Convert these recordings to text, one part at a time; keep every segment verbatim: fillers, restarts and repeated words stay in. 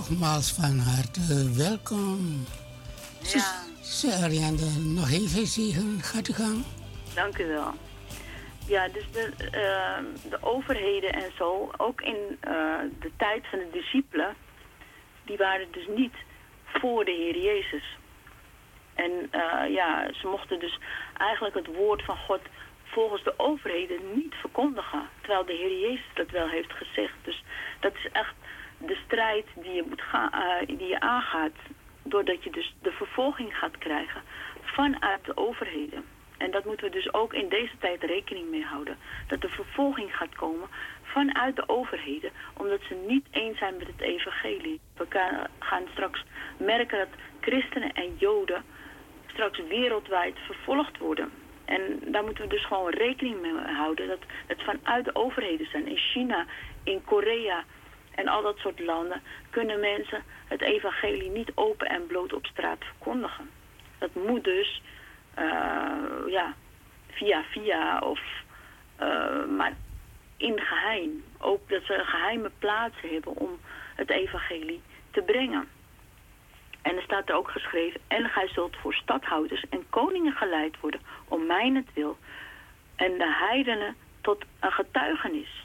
nogmaals van harte welkom. Ja. Zuster Ariane, nog even zegen. Gaat u gang. Dank u wel. Ja, dus de, uh, de overheden en zo, ook in uh, de tijd van de discipelen, die waren dus niet voor de Heer Jezus. En uh, ja, ze mochten dus eigenlijk het woord van God volgens de overheden niet verkondigen. Terwijl de Heer Jezus dat wel heeft gezegd. Dus dat is echt de strijd die je, moet gaan, uh, die je aangaat. Doordat je dus de vervolging gaat krijgen vanuit de overheden. En dat moeten we dus ook in deze tijd rekening mee houden. Dat de vervolging gaat komen vanuit de overheden. Omdat ze niet eens zijn met het evangelie. We gaan straks merken dat christenen en joden straks wereldwijd vervolgd worden. En daar moeten we dus gewoon rekening mee houden. Dat het vanuit de overheden zijn. In China, in Korea en al dat soort landen kunnen mensen het evangelie niet open en bloot op straat verkondigen. Dat moet dus uh, ja, via via of uh, maar in geheim. Ook dat ze geheime plaatsen hebben om het evangelie te brengen. En er staat er ook geschreven: en gij zult voor stadhouders en koningen geleid worden om mijnentwil en de heidenen tot een getuigenis.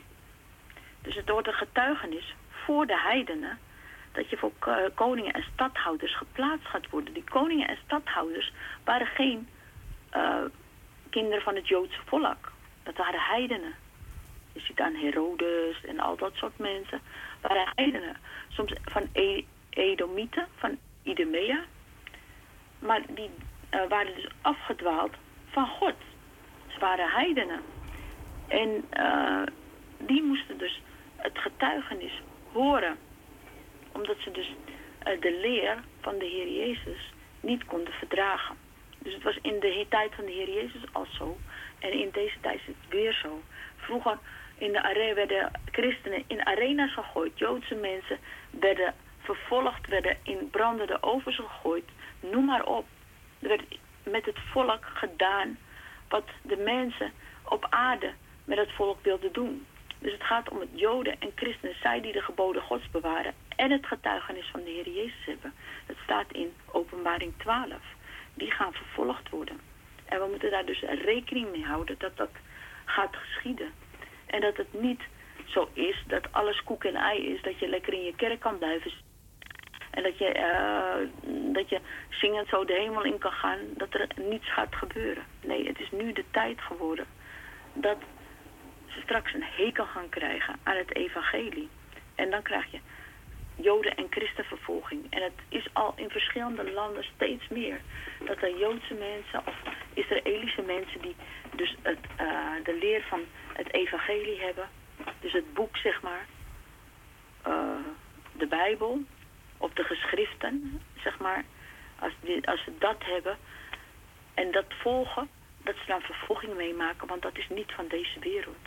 Dus het wordt een getuigenis voor de heidenen dat je voor koningen en stadhouders geplaatst gaat worden. Die koningen en stadhouders waren geen uh, kinderen van het Joodse volk. Dat waren heidenen. Je ziet aan Herodes en al dat soort mensen. Waren heidenen. Soms van e Edomieten, van Idumea. Maar die uh, waren dus afgedwaald van God. Ze waren heidenen. En uh, die moesten dus het getuigenis horen. Omdat ze dus uh, de leer van de Heer Jezus niet konden verdragen. Dus het was in de tijd van de Heer Jezus al zo. En in deze tijd is het weer zo. Vroeger in de arena werden christenen in arena's gegooid. Joodse mensen werden vervolgd, werden in brandende ovens gegooid. Noem maar op. Er werd met het volk gedaan wat de mensen op aarde met het volk wilden doen. Dus het gaat om het Joden en christenen, zij die de geboden Gods bewaren en het getuigenis van de Heer Jezus hebben. Het staat in Openbaring twaalf. Die gaan vervolgd worden. En we moeten daar dus rekening mee houden dat dat gaat geschieden. En dat het niet zo is dat alles koek en ei is, dat je lekker in je kerk kan blijven en dat je, uh, dat je zingend zo de hemel in kan gaan, dat er niets gaat gebeuren. Nee, het is nu de tijd geworden dat ze straks een hekel gaan krijgen aan het evangelie. En dan krijg je Joden- en christenvervolging. En het is al in verschillende landen steeds meer. Dat er Joodse mensen of Israëlische mensen die dus het, uh, de leer van het evangelie hebben. Dus het boek, zeg maar. Uh, de Bijbel. Of de geschriften, zeg maar. Als, die, als ze dat hebben en dat volgen, dat ze dan vervolging meemaken. Want dat is niet van deze wereld.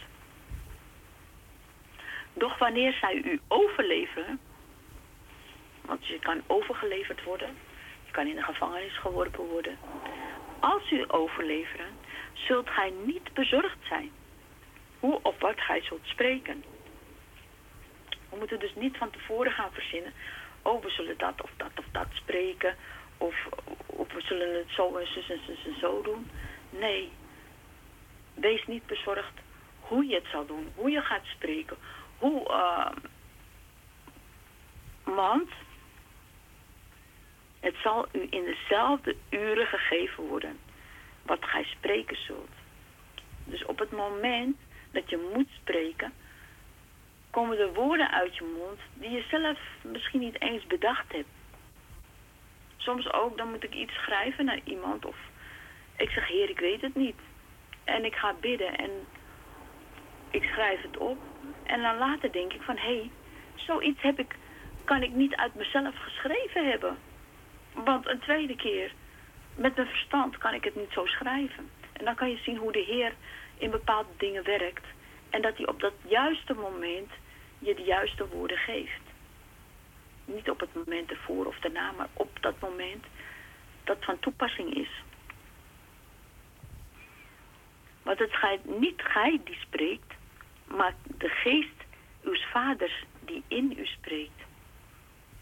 Doch wanneer zij u overleveren, want je kan overgeleverd worden, je kan in de gevangenis geworpen worden. Als u overleveren, zult gij niet bezorgd zijn hoe of wat gij zult spreken. We moeten dus niet van tevoren gaan verzinnen, oh, we zullen dat of dat of dat spreken, of, of we zullen het zo en zo en zo, en zo doen. Nee, wees niet bezorgd hoe je het zal doen, hoe je gaat spreken, hoe, uh, want het zal u in dezelfde uren gegeven worden wat gij spreken zult. Dus op het moment dat je moet spreken, komen er woorden uit je mond die je zelf misschien niet eens bedacht hebt. Soms ook, dan moet ik iets schrijven naar iemand of ik zeg, Heer, ik weet het niet. En ik ga bidden en ik schrijf het op. En dan later denk ik van, hé, hey, zoiets heb ik, kan ik niet uit mezelf geschreven hebben. Want een tweede keer, met mijn verstand kan ik het niet zo schrijven. En dan kan je zien hoe de Heer in bepaalde dingen werkt. En dat hij op dat juiste moment je de juiste woorden geeft. Niet op het moment ervoor of daarna, maar op dat moment dat van toepassing is. Want het schijnt niet gij die spreekt, maar de geest uws vaders die in u spreekt.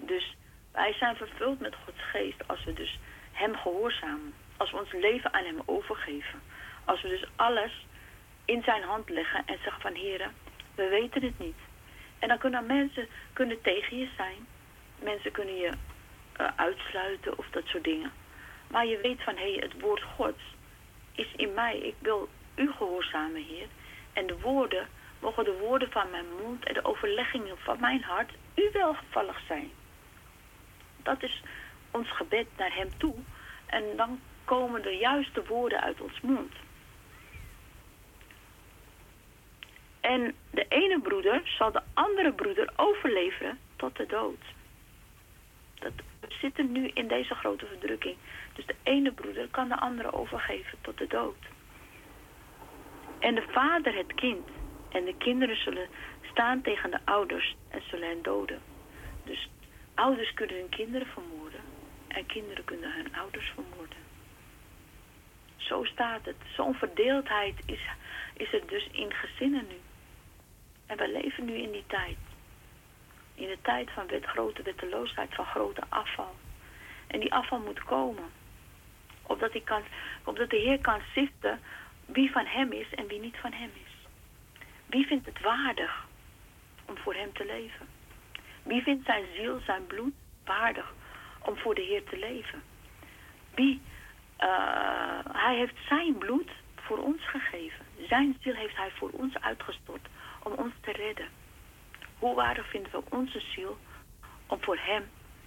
Dus wij zijn vervuld met Gods geest als we dus hem gehoorzamen. Als we ons leven aan hem overgeven. Als we dus alles in zijn hand leggen en zeggen van Heere, we weten het niet. En dan kunnen mensen kunnen tegen je zijn. Mensen kunnen je uh, uitsluiten of dat soort dingen. Maar je weet van, hé, hey, het woord Gods is in mij. Ik wil u gehoorzamen, Heer. En de woorden, mogen de woorden van mijn mond en de overleggingen van mijn hart u welgevallig zijn. Dat is ons gebed naar hem toe. En dan komen de juiste woorden uit ons mond. En de ene broeder zal de andere broeder overleveren tot de dood. Dat, we zitten nu in deze grote verdrukking. Dus de ene broeder kan de andere overgeven tot de dood. En de vader het kind. En de kinderen zullen staan tegen de ouders en zullen hen doden. Dus ouders kunnen hun kinderen vermoorden. En kinderen kunnen hun ouders vermoorden. Zo staat het. Zo'n verdeeldheid is, is er dus in gezinnen nu. En we leven nu in die tijd. In de tijd van wet, grote wetteloosheid, van grote afval. En die afval moet komen. Opdat, hij kan, opdat de Heer kan ziften wie van hem is en wie niet van hem is. Wie vindt het waardig om voor hem te leven? Wie vindt zijn ziel, zijn bloed waardig om voor de Heer te leven? Wie, uh, hij heeft zijn bloed voor ons gegeven. Zijn ziel heeft hij voor ons uitgestort om ons te redden. Hoe waardig vinden we onze ziel om voor hem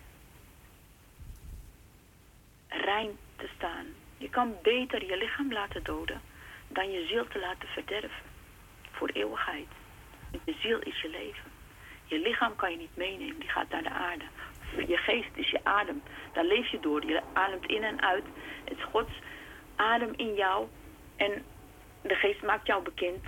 rein te staan? Je kan beter je lichaam laten doden dan je ziel te laten verderven voor eeuwigheid. Je ziel is je leven. Je lichaam kan je niet meenemen, die gaat naar de aarde. Je geest is je adem, daar leef je door. Je ademt in en uit. Het is Gods adem in jou en de geest maakt jou bekend.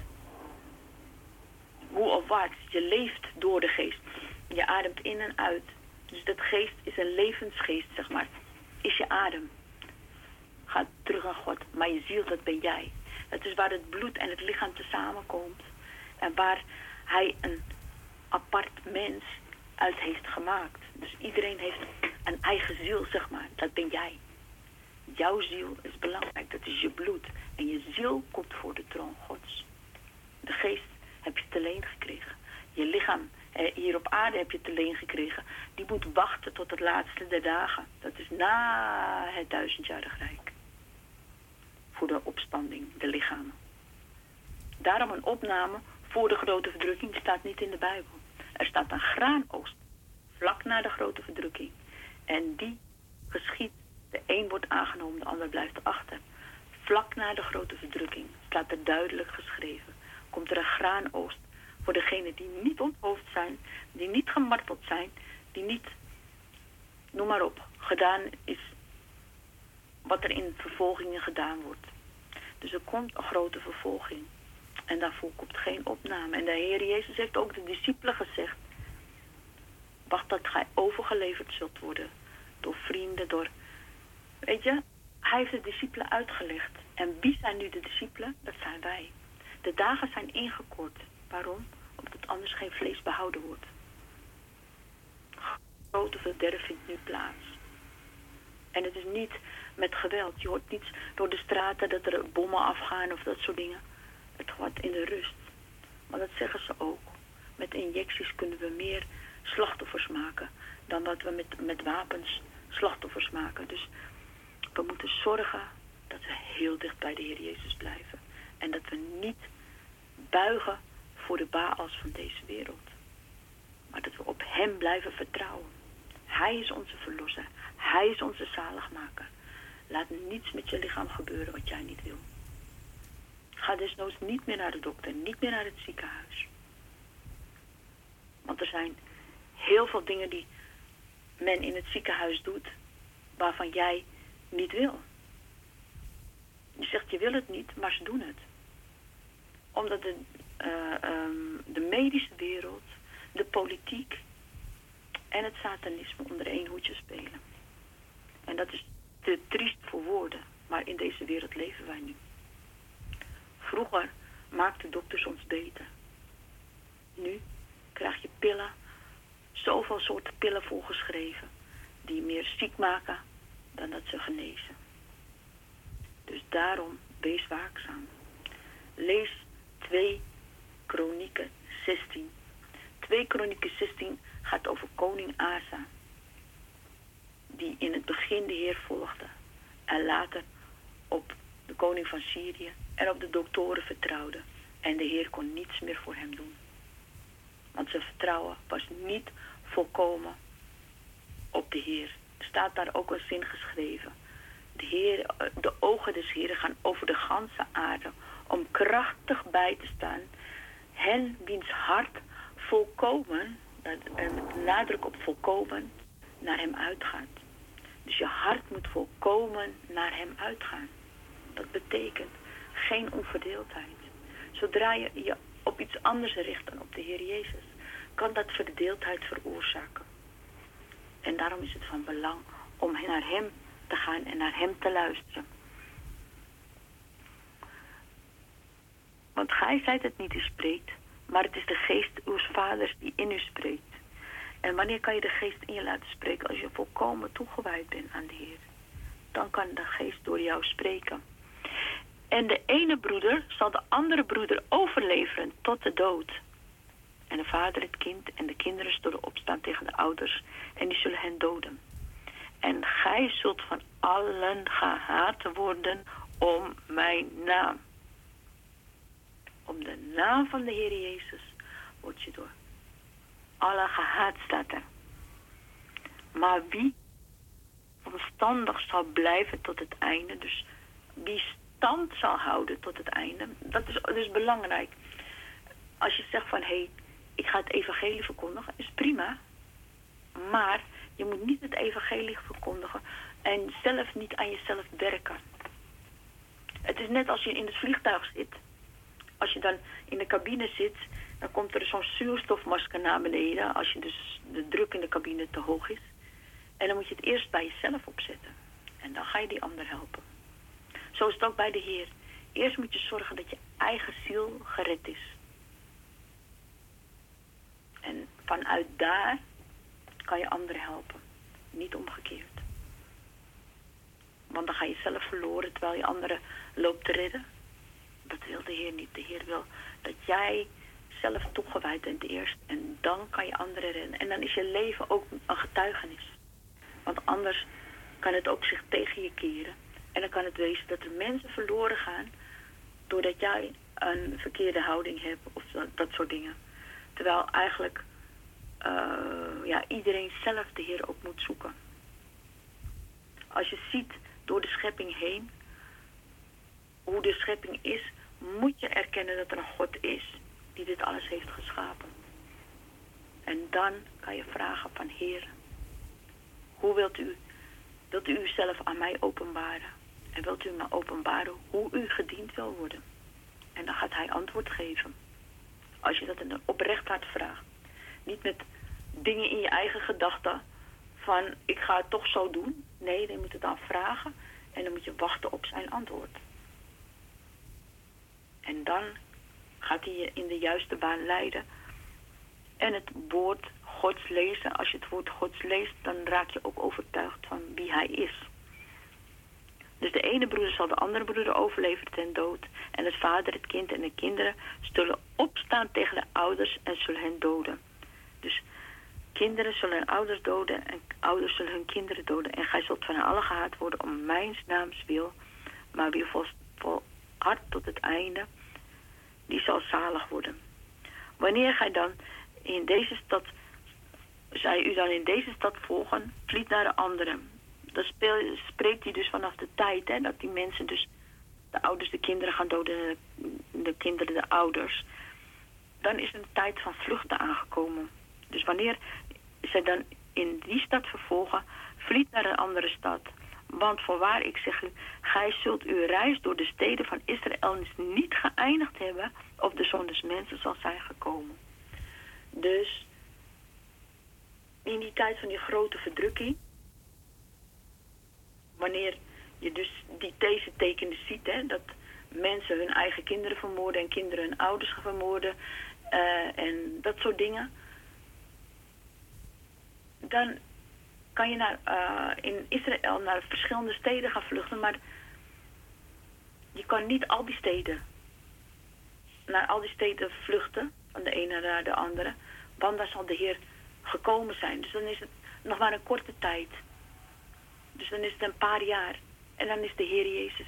Hoe of wat, je leeft door de geest. Je ademt in en uit. Dus dat geest is een levensgeest, zeg maar. Is je adem. Ga terug aan God. Maar je ziel, dat ben jij. Het is waar het bloed en het lichaam tezamen komt. En waar hij een apart mens uit heeft gemaakt. Dus iedereen heeft een eigen ziel, zeg maar. Dat ben jij. Jouw ziel is belangrijk. Dat is je bloed. En je ziel komt voor de troon Gods. De geest heb je te leen gekregen. Je lichaam, eh, hier op aarde heb je te leen gekregen. Die moet wachten tot het laatste der dagen. Dat is na het duizendjarig rijk. Voor de opstanding, de lichamen. Daarom een opname voor de grote verdrukking staat niet in de Bijbel. Er staat een graanoogst vlak na de grote verdrukking. En die geschiet. De een wordt aangenomen, de ander blijft achter. Vlak na de grote verdrukking staat er duidelijk geschreven. Komt er een graanoogst voor degenen die niet onthoofd zijn, die niet gemarteld zijn, die niet, noem maar op, gedaan is wat er in vervolgingen gedaan wordt. Dus er komt een grote vervolging. En daarvoor komt geen opname. En de Heer Jezus heeft ook de discipelen gezegd, wacht dat gij overgeleverd zult worden. Door vrienden, door... Weet je, hij heeft de discipelen uitgelegd. En wie zijn nu de discipelen? Dat zijn wij. De dagen zijn ingekort. Waarom? Omdat anders geen vlees behouden wordt. Grote verderf vindt nu plaats. En het is niet met geweld. Je hoort niet door de straten dat er bommen afgaan of dat soort dingen. Het gaat in de rust. Maar dat zeggen ze ook. Met injecties kunnen we meer slachtoffers maken dan wat we met, met wapens slachtoffers maken. Dus we moeten zorgen dat we heel dicht bij de Heer Jezus blijven. En dat we niet buigen voor de Baals van deze wereld. Maar dat we op hem blijven vertrouwen. Hij is onze verlosser. Hij is onze zaligmaker. Laat niets met je lichaam gebeuren wat jij niet wil. Ga desnoods niet meer naar de dokter. Niet meer naar het ziekenhuis. Want er zijn heel veel dingen die men in het ziekenhuis doet, waarvan jij niet wil. Je zegt je wil het niet, maar ze doen het. Omdat de, uh, um, de medische wereld, de politiek en het satanisme onder één hoedje spelen. En dat is te triest voor woorden, maar in deze wereld leven wij nu. Vroeger maakten dokters ons beter. Nu krijg je pillen zoveel soorten pillen voorgeschreven die meer ziek maken dan dat ze genezen. Dus daarom, wees waakzaam. Lees twee Kronieken zestien. twee Kronieken zestien gaat over koning Asa, die in het begin de Heer volgde en later op de koning van Syrië en op de doktoren vertrouwde. En de Heer kon niets meer voor hem doen. Want zijn vertrouwen was niet volkomen op de Heer. Er staat daar ook een zin geschreven. De, Heer, de ogen des Heeren gaan over de ganse aarde om krachtig bij te staan. Hen wiens hart volkomen, met nadruk op volkomen, naar hem uitgaat. Dus je hart moet volkomen naar hem uitgaan. Dat betekent geen onverdeeldheid. Zodra je je op iets anders richt dan op de Heer Jezus, kan dat verdeeldheid veroorzaken. En daarom is het van belang om naar hem te gaan en naar hem te luisteren. Want gij zijt het niet die spreekt, maar het is de geest uws vaders die in u spreekt. En wanneer kan je de geest in je laten spreken? Als je volkomen toegewijd bent aan de Heer. Dan kan de geest door jou spreken. En de ene broeder zal de andere broeder overleveren tot de dood. En de vader het kind en de kinderen zullen opstaan tegen de ouders. En die zullen hen doden. En gij zult van allen gehaat worden om mijn naam. Om de naam van de Heer Jezus word je door alle gehaat, staat er. Maar wie omstandig zal blijven tot het einde, dus wie stand zal houden tot het einde, dat is dus belangrijk. Als je zegt van, hé, hey, ik ga het evangelie verkondigen, is prima. Maar je moet niet het evangelie verkondigen en zelf niet aan jezelf werken. Het is net als je in het vliegtuig zit. Als je dan in de cabine zit, dan komt er zo'n zuurstofmasker naar beneden als je dus de druk in de cabine te hoog is. En dan moet je het eerst bij jezelf opzetten. En dan ga je die ander helpen. Zo is het ook bij de Heer. Eerst moet je zorgen dat je eigen ziel gered is. En vanuit daar kan je anderen helpen. Niet omgekeerd. Want dan ga je zelf verloren terwijl je anderen loopt te redden. Dat wil de Heer niet. De Heer wil dat jij zelf toegewijd bent eerst. En dan kan je anderen redden. En dan is je leven ook een getuigenis. Want anders kan het ook zich tegen je keren. En dan kan het wezen dat er mensen verloren gaan doordat jij een verkeerde houding hebt of dat, dat soort dingen. Terwijl eigenlijk uh, ja, iedereen zelf de Heer ook moet zoeken. Als je ziet door de schepping heen hoe de schepping is, moet je erkennen dat er een God is die dit alles heeft geschapen. En dan kan je vragen van Heer, hoe wilt u, wilt u uzelf aan mij openbaren? En wilt u me openbaren hoe u gediend wil worden? En dan gaat hij antwoord geven. Als je dat in een oprecht hart vraagt. Niet met dingen in je eigen gedachten van ik ga het toch zo doen. Nee, je moet het dan vragen en dan moet je wachten op zijn antwoord. En dan gaat hij je in de juiste baan leiden. En het woord Gods lezen. Als je het woord Gods leest, dan raak je ook overtuigd van wie hij is. Dus de ene broeder zal de andere broeder overleveren ten dood. En het vader, het kind en de kinderen zullen opstaan tegen de ouders en zullen hen doden. Dus kinderen zullen hun ouders doden en ouders zullen hun kinderen doden. En gij zult van hen allen gehaat worden om mijn naams wil. Maar wie volhardt tot het einde, die zal zalig worden. Wanneer gij dan in deze stad, zij u dan in deze stad volgen, vliet naar de andere. Dan speel, spreekt hij dus vanaf de tijd, hè, dat die mensen dus de ouders de kinderen gaan doden en de, de kinderen de ouders. Dan is een tijd van vluchten aangekomen. Dus wanneer zij dan in die stad vervolgen, vliet naar een andere stad. Want voorwaar, ik zeg u, gij zult uw reis door de steden van Israël niet geëindigd hebben, of de zoon des mensen zal zijn gekomen. Dus in die tijd van die grote verdrukking, wanneer je dus die deze tekenen ziet, hè, dat mensen hun eigen kinderen vermoorden en kinderen hun ouders gaan vermoorden uh, en dat soort dingen, dan kan je naar, uh, in Israël naar verschillende steden gaan vluchten, maar je kan niet al die steden, naar al die steden vluchten, van de ene naar de andere, want daar zal de Heer gekomen zijn. Dus dan is het nog maar een korte tijd. Dus dan is het een paar jaar. En dan is de Heer Jezus,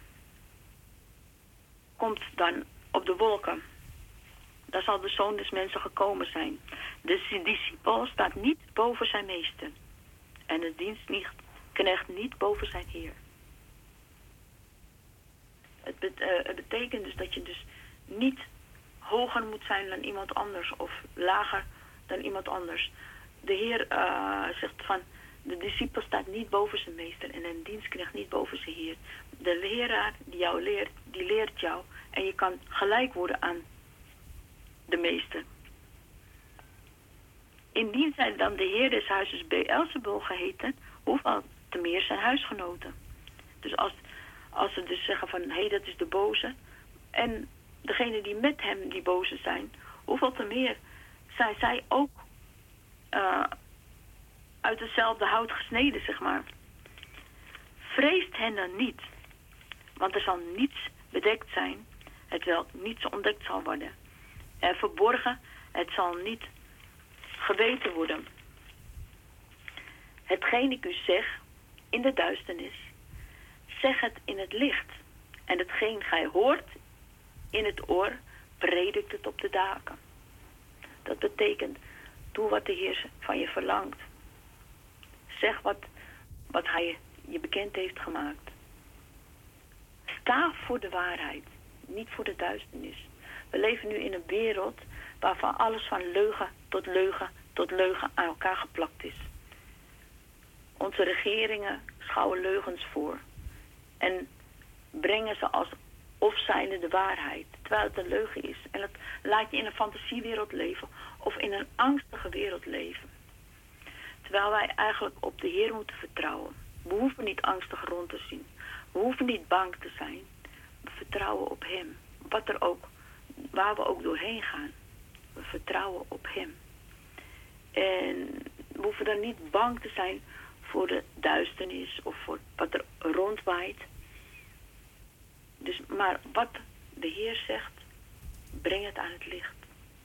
komt dan op de wolken. Daar zal de Zoon des Mensen gekomen zijn. De discipel staat niet boven zijn meester. En de dienstknecht niet boven zijn Heer. Het, bet, uh, het betekent dus dat je dus niet hoger moet zijn dan iemand anders of lager dan iemand anders. De Heer uh, zegt van, de discipel staat niet boven zijn meester en een dienstknecht niet boven zijn Heer. De leraar die jou leert, die leert jou en je kan gelijk worden aan de meester. Indien zij dan de Heer des huizes Beelzebul geheten, hoeveel te meer zijn huisgenoten. Dus als, als ze dus zeggen van, hé, hey, dat is de boze, en degene die met hem die boze zijn, hoeveel te meer zijn zij ook uh, uit hetzelfde hout gesneden, zeg maar. Vreest hen dan niet, want er zal niets bedekt zijn, hetwelk niets ontdekt zal worden. En verborgen, het zal niet geweten worden. Hetgeen ik u zeg in de duisternis, zeg het in het licht. En hetgeen gij hoort in het oor, predikt het op de daken. Dat betekent, doe wat de Heer van je verlangt. Zeg wat, wat hij je bekend heeft gemaakt. Sta voor de waarheid, niet voor de duisternis. We leven nu in een wereld waarvan alles van leugen tot leugen tot leugen aan elkaar geplakt is. Onze regeringen schouwen leugens voor en brengen ze als of zijnde de waarheid, terwijl het een leugen is. En dat laat je in een fantasiewereld leven of in een angstige wereld leven. Terwijl wij eigenlijk op de Heer moeten vertrouwen. We hoeven niet angstig rond te zien. We hoeven niet bang te zijn. We vertrouwen op Hem. Wat er ook, waar we ook doorheen gaan. We vertrouwen op Hem. En we hoeven dan niet bang te zijn voor de duisternis of voor wat er rondwaait. Dus, maar wat de Heer zegt, breng het aan het licht.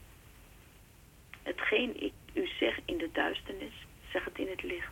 Hetgeen ik u zeg in de duisternis, zeg het in het licht.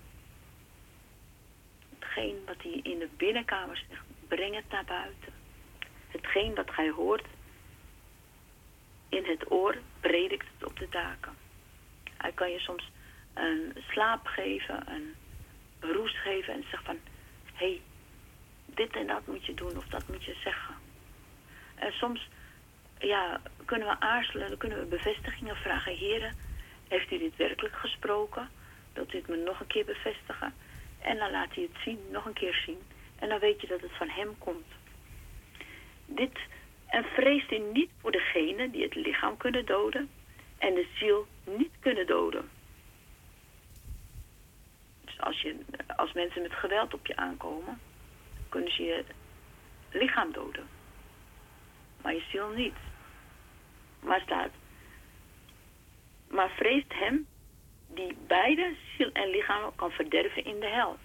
Hetgeen wat hij in de binnenkamer zegt, breng het naar buiten. Hetgeen wat gij hoort in het oor, predikt het op de daken. Hij kan je soms een slaap geven, een roes geven en zeggen van, hé, hey, dit en dat moet je doen of dat moet je zeggen. En soms, ja, kunnen we aarzelen, dan kunnen we bevestigingen vragen. Heren, heeft u dit werkelijk gesproken? Wilt u het me nog een keer bevestigen? En dan laat hij het zien, nog een keer zien. En dan weet je dat het van hem komt. Dit, en vreest u niet voor degenen die het lichaam kunnen doden en de ziel niet kunnen doden. Dus als, je, als mensen met geweld op je aankomen, kunnen ze je lichaam doden. Maar je ziel niet. Maar staat, maar vreest hem die beide ziel en lichaam kan verderven in de hel.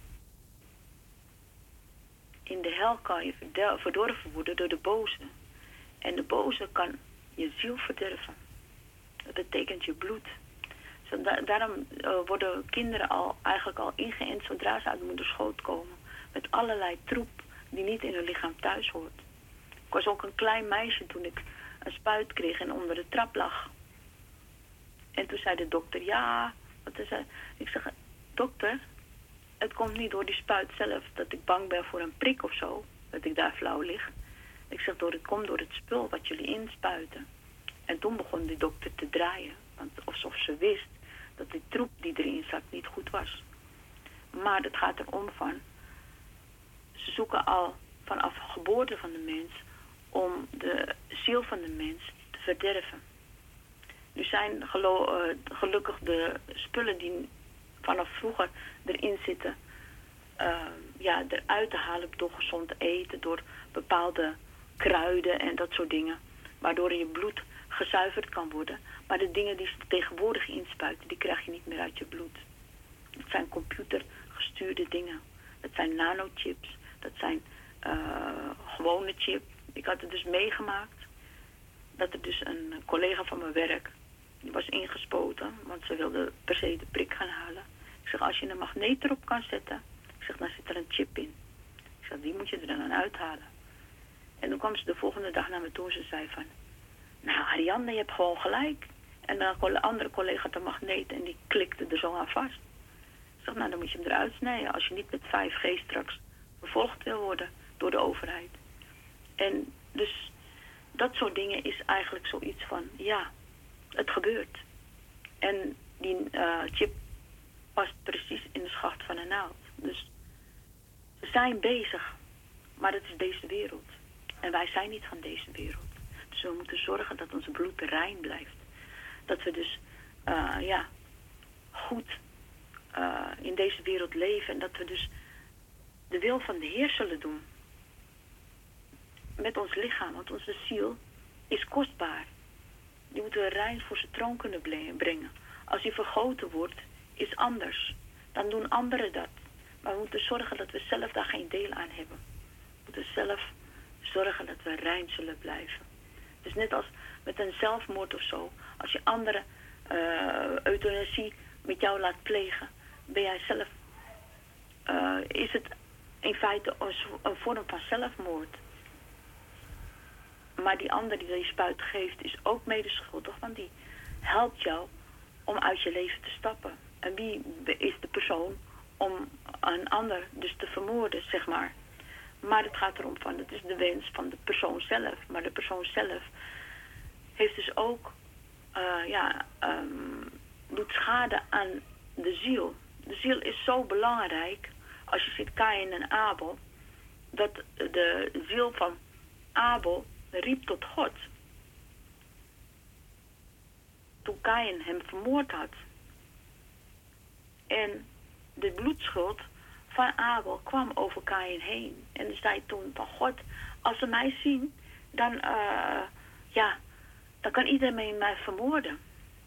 In de hel kan je verdorven worden door de boze. En de boze kan je ziel verderven. Dat betekent je bloed. Zo da- daarom uh, worden kinderen al, eigenlijk al ingeënt zodra ze uit de moederschoot komen. Met allerlei troep die niet in hun lichaam thuis hoort. Ik was ook een klein meisje toen ik een spuit kreeg en onder de trap lag. En toen zei de dokter, ja, wat is het? Ik zeg, dokter, het komt niet door die spuit zelf dat ik bang ben voor een prik of zo, dat ik daar flauw lig. Ik zeg, door, het komt door het spul wat jullie inspuiten. En toen begon die dokter te draaien, want alsof ze wist dat die troep die erin zat niet goed was. Maar het gaat erom van, ze zoeken al vanaf geboorte van de mens om de ziel van de mens te verderven. Nu zijn gelo- uh, gelukkig de spullen die vanaf vroeger erin zitten, uh, ja, eruit te halen door gezond eten, door bepaalde kruiden en dat soort dingen, waardoor je bloed gezuiverd kan worden. Maar de dingen die ze tegenwoordig inspuiten, die krijg je niet meer uit je bloed. Dat zijn computergestuurde dingen. Dat zijn nanochips. Dat zijn uh, gewone chips. Ik had het dus meegemaakt dat er dus een collega van mijn werk, die was ingespoten, want ze wilde per se de prik gaan halen. Ik zeg, als je een magneet erop kan zetten, ik zeg, dan zit er een chip in. Ik zeg, die moet je er dan uithalen. En toen kwam ze de volgende dag naar me toe en ze zei van, nou Ariane, je hebt gewoon gelijk. En dan een andere collega had een magneet en die klikte er zo aan vast. Ik zeg, nou dan moet je hem eruit snijden als je niet met vijf G straks vervolgd wil worden door de overheid. En dus dat soort dingen is eigenlijk zoiets van, ja, het gebeurt. En die uh, chip past precies in de schacht van een naald. Dus we zijn bezig, maar het is deze wereld. En wij zijn niet van deze wereld. Dus we moeten zorgen dat ons bloed rein blijft. Dat we dus, uh, ja, goed uh, in deze wereld leven. En dat we dus de wil van de Heer zullen doen. Met ons lichaam, want onze ziel is kostbaar. Die moeten we rein voor zijn troon kunnen brengen. Als die vergoten wordt, is anders. Dan doen anderen dat. Maar we moeten zorgen dat we zelf daar geen deel aan hebben. We moeten zelf zorgen dat we rein zullen blijven. Dus net als met een zelfmoord of zo. Als je anderen uh, euthanasie met jou laat plegen, ben jij zelf, uh, is het in feite een vorm van zelfmoord. Maar die ander die die spuit geeft is ook medeschuldig, want die helpt jou om uit je leven te stappen. En wie is de persoon om een ander dus te vermoorden, zeg maar. Maar het gaat erom van, het is de wens van de persoon zelf. Maar de persoon zelf heeft dus ook, uh, ja, um, doet schade aan de ziel. De ziel is zo belangrijk, als je ziet Kaïn en Abel, dat de ziel van Abel riep tot God. Toen Kaïn hem vermoord had. En de bloedschuld van Abel kwam over Kaïn heen. En hij zei toen van God, als ze mij zien, dan, uh, ja, dan kan iedereen mij vermoorden.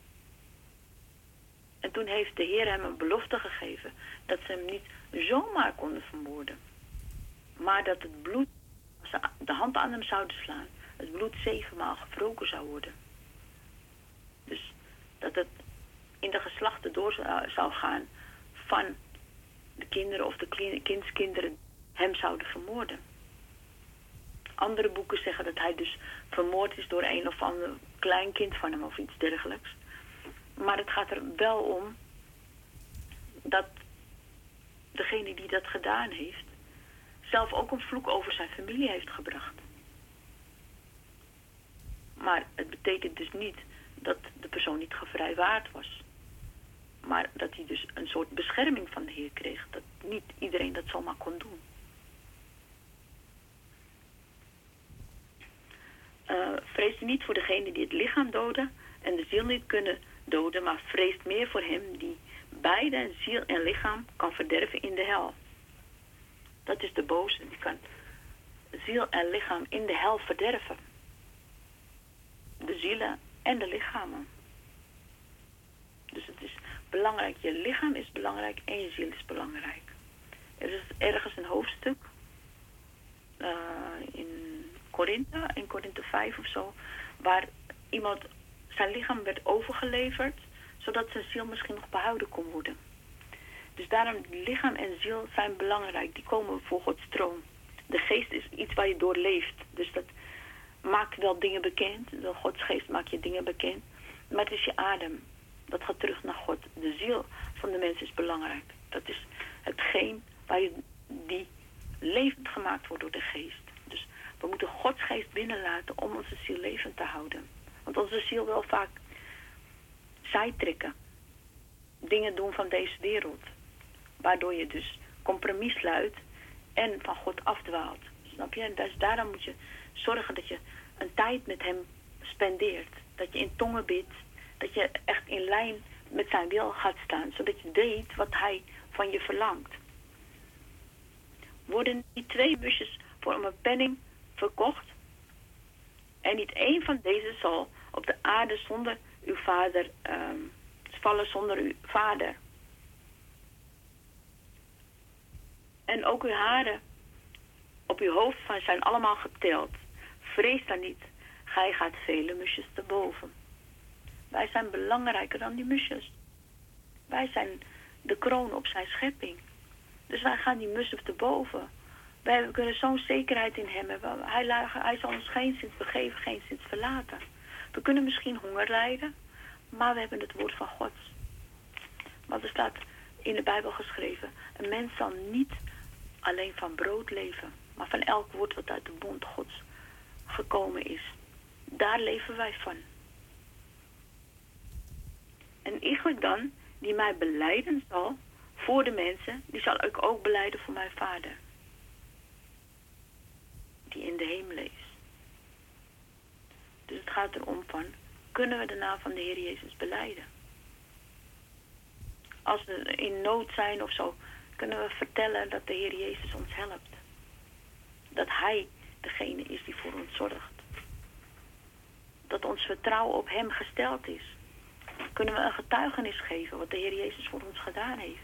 En toen heeft de Heer hem een belofte gegeven dat ze hem niet zomaar konden vermoorden. Maar dat het bloed, als ze de hand aan hem zouden slaan, het bloed zevenmaal gewroken zou worden. Dus dat het in de geslachten door zou gaan van de kinderen of de kindskinderen hem zouden vermoorden. Andere boeken zeggen dat hij dus vermoord is door een of ander kleinkind van hem of iets dergelijks. Maar het gaat er wel om dat degene die dat gedaan heeft zelf ook een vloek over zijn familie heeft gebracht. Maar het betekent dus niet dat de persoon niet gevrijwaard was. Maar dat hij dus een soort bescherming van de Heer kreeg. Dat niet iedereen dat zomaar kon doen. Uh, vrees niet voor degene die het lichaam doden en de ziel niet kunnen doden, maar vreest meer voor hem die beide ziel en lichaam kan verderven in de hel. Dat is de boze, die kan ziel en lichaam in de hel verderven. De zielen en de lichamen. Dus het is belangrijk, je lichaam is belangrijk en je ziel is belangrijk. Er is ergens een hoofdstuk uh, in Korinthe, in Korinthe vijf of zo, waar iemand zijn lichaam werd overgeleverd, zodat zijn ziel misschien nog behouden kon worden. Dus daarom, lichaam en ziel zijn belangrijk. Die komen voor Gods troon. De geest is iets waar je door leeft. Dus dat maakt wel dingen bekend. De Gods geest maakt je dingen bekend. Maar het is je adem. Dat gaat terug naar God. De ziel van de mens is belangrijk. Dat is hetgeen waar je, die levend gemaakt wordt door de geest. Dus we moeten Gods geest binnenlaten om onze ziel levend te houden. Want onze ziel wil vaak zijtrekken. Dingen doen van deze wereld. Waardoor je dus compromis sluit en van God afdwaalt. Snap je? En dus daarom moet je zorgen dat je een tijd met hem spendeert. Dat je in tongen bidt. Dat je echt in lijn met zijn wil gaat staan. Zodat je weet wat hij van je verlangt. Worden niet twee busjes voor een penning verkocht? En niet één van deze zal op de aarde zonder uw vader um, vallen zonder uw vader. En ook uw haren op uw hoofd zijn allemaal geteld. Vrees dan niet. Gij gaat vele musjes te boven. Wij zijn belangrijker dan die musjes. Wij zijn de kroon op zijn schepping. Dus wij gaan die mussen te boven. Wij kunnen zo'n zekerheid in hem hebben. Hij, hij zal ons geen zins begeven, geen zins verlaten. We kunnen misschien honger lijden, maar we hebben het woord van God. Want er staat in de Bijbel geschreven: een mens zal niet alleen van brood leven, maar van elk woord wat uit de mond Gods gekomen is. Daar leven wij van. En ik dan, die mij belijden zal voor de mensen, die zal ik ook belijden voor mijn Vader, die in de hemel is. Dus het gaat erom van, kunnen we de naam van de Heer Jezus belijden? Als we in nood zijn of zo, kunnen we vertellen dat de Heer Jezus ons helpt. Dat Hij degene is die voor ons zorgt. Dat ons vertrouwen op Hem gesteld is. Kunnen we een getuigenis geven wat de Heer Jezus voor ons gedaan heeft.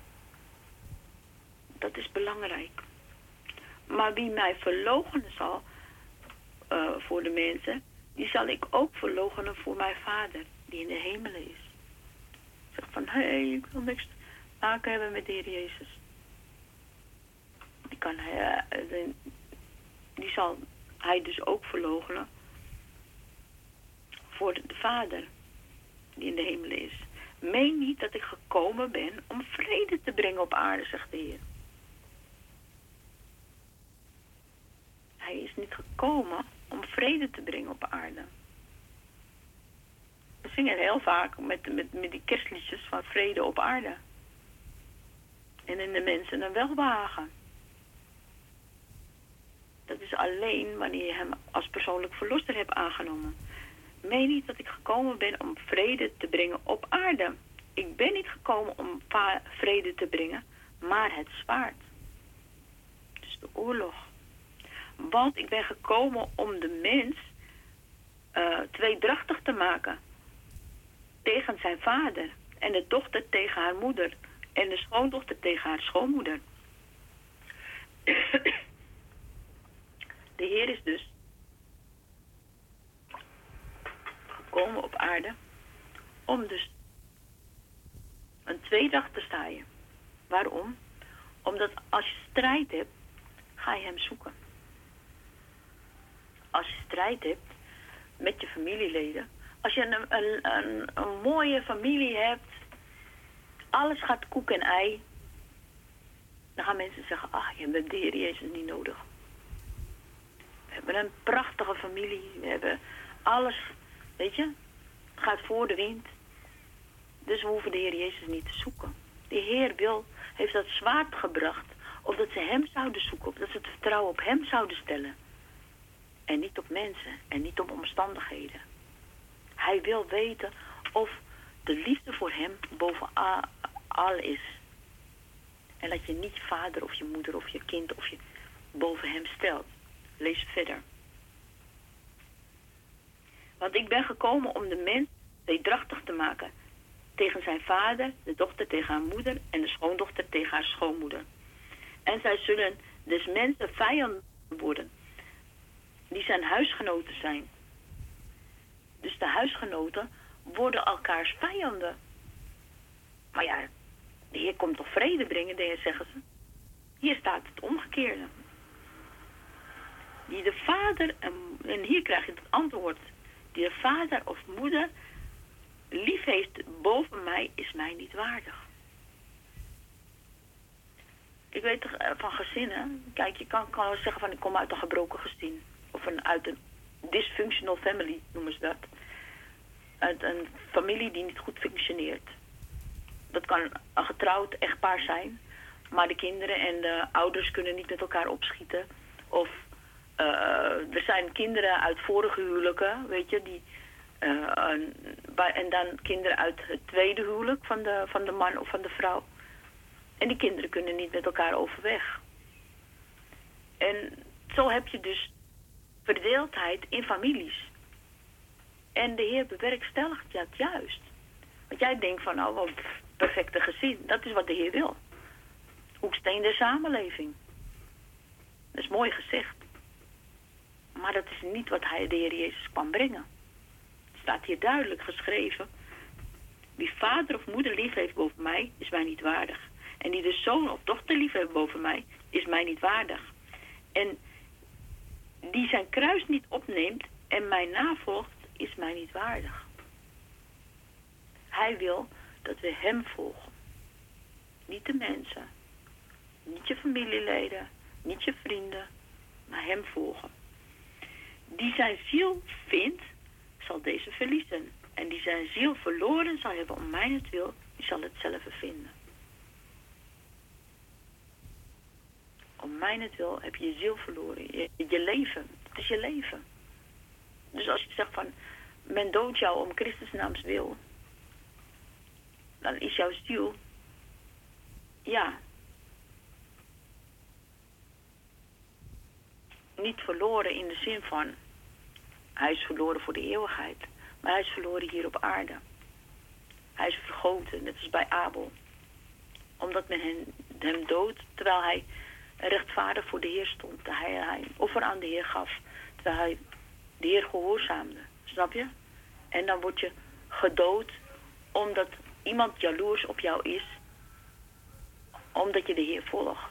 Dat is belangrijk. Maar wie mij verloochenen zal uh, voor de mensen, die zal ik ook verloochenen voor mijn Vader, die in de hemel is. Ik zeg van, hé, hey, ik wil niks te maken hebben met de Heer Jezus. Die, kan hij, uh, die zal hij dus ook verloochenen voor de Vader, die in de hemel is. Meen niet dat ik gekomen ben om vrede te brengen op aarde, zegt de Heer. Hij is niet gekomen om vrede te brengen op aarde. We zingen heel vaak met, met, met die kerstliedjes van vrede op aarde. En in de mensen een welbehagen. Dat is alleen wanneer je hem als persoonlijk verlosser hebt aangenomen. Meen niet dat ik gekomen ben om vrede te brengen op aarde. Ik ben niet gekomen om vrede te brengen, maar het zwaard. Dus de oorlog. Want ik ben gekomen om de mens uh, tweedrachtig te maken. Tegen zijn vader. En de dochter tegen haar moeder. En de schoondochter tegen haar schoonmoeder. De Heer is dus gekomen op aarde om dus een tweedracht te staan. Waarom? Omdat als je strijd hebt, ga je hem zoeken. Als je strijd hebt met je familieleden, als je een, een, een, een mooie familie hebt, alles gaat koek en ei, dan gaan mensen zeggen, ach, je hebt de Heer Jezus niet nodig. We hebben een prachtige familie, we hebben alles, weet je, het gaat voor de wind. Dus we hoeven de Heer Jezus niet te zoeken. De Heer wil, heeft dat zwaard gebracht, opdat ze hem zouden zoeken, opdat ze het vertrouwen op hem zouden stellen. En niet op mensen en niet op omstandigheden. Hij wil weten of de liefde voor hem boven al is. En dat je niet je vader of je moeder of je kind of je boven hem stelt. Lees verder. Want ik ben gekomen om de mens tweedrachtig te maken. Tegen zijn vader, de dochter tegen haar moeder en de schoondochter tegen haar schoonmoeder. En zij zullen dus mensen vijanden worden. Die zijn huisgenoten zijn. Dus de huisgenoten worden elkaars vijanden. Maar ja, de Heer komt toch vrede brengen, de Heer, zeggen ze. Hier staat het omgekeerde. Die de vader, en, en hier krijg je het antwoord. Die de vader of moeder lief heeft boven mij, is mij niet waardig. Ik weet toch van gezinnen, kijk, je kan, kan wel zeggen van ik kom uit een gebroken gezin. Of een, uit een dysfunctional family, noemen ze dat. Uit een familie die niet goed functioneert. Dat kan een getrouwd echtpaar zijn, maar de kinderen en de ouders kunnen niet met elkaar opschieten. Of uh, er zijn kinderen uit vorige huwelijken, weet je, die, uh, en dan kinderen uit het tweede huwelijk van de, van de man of van de vrouw. En die kinderen kunnen niet met elkaar overweg. En zo heb je dus verdeeldheid in families. En de Heer bewerkstelligt dat juist. Want jij denkt van, nou, wat perfecte gezin. Dat is wat de Heer wil. hoeksteen der samenleving. Dat is mooi gezegd. Maar dat is niet wat hij, de Heer Jezus, kwam brengen. Het staat hier duidelijk geschreven. Wie vader of moeder lief heeft boven mij, is mij niet waardig. En die de zoon of dochter lief heeft boven mij, is mij niet waardig. En die zijn kruis niet opneemt en mij navolgt, is mij niet waardig. Hij wil dat we hem volgen. Niet de mensen. Niet je familieleden. Niet je vrienden. Maar hem volgen. Die zijn ziel vindt, zal deze verliezen. En die zijn ziel verloren zal hebben om mijnentwil, die zal hetzelfde vinden. Om mijnentwil heb je je ziel verloren. Je, je leven. Het is je leven. Dus als je zegt van, men doodt jou om Christus naams wil, dan is jouw ziel, ja, niet verloren in de zin van, hij is verloren voor de eeuwigheid. Maar hij is verloren hier op aarde. Hij is vergoten, net als bij Abel. Omdat men hem, hem doodt, terwijl hij rechtvaardig voor de Heer stond. Hij, hij offer aan de Heer gaf, terwijl hij de Heer gehoorzaamde. Snap je? En dan word je gedood omdat iemand jaloers op jou is, omdat je de Heer volgt.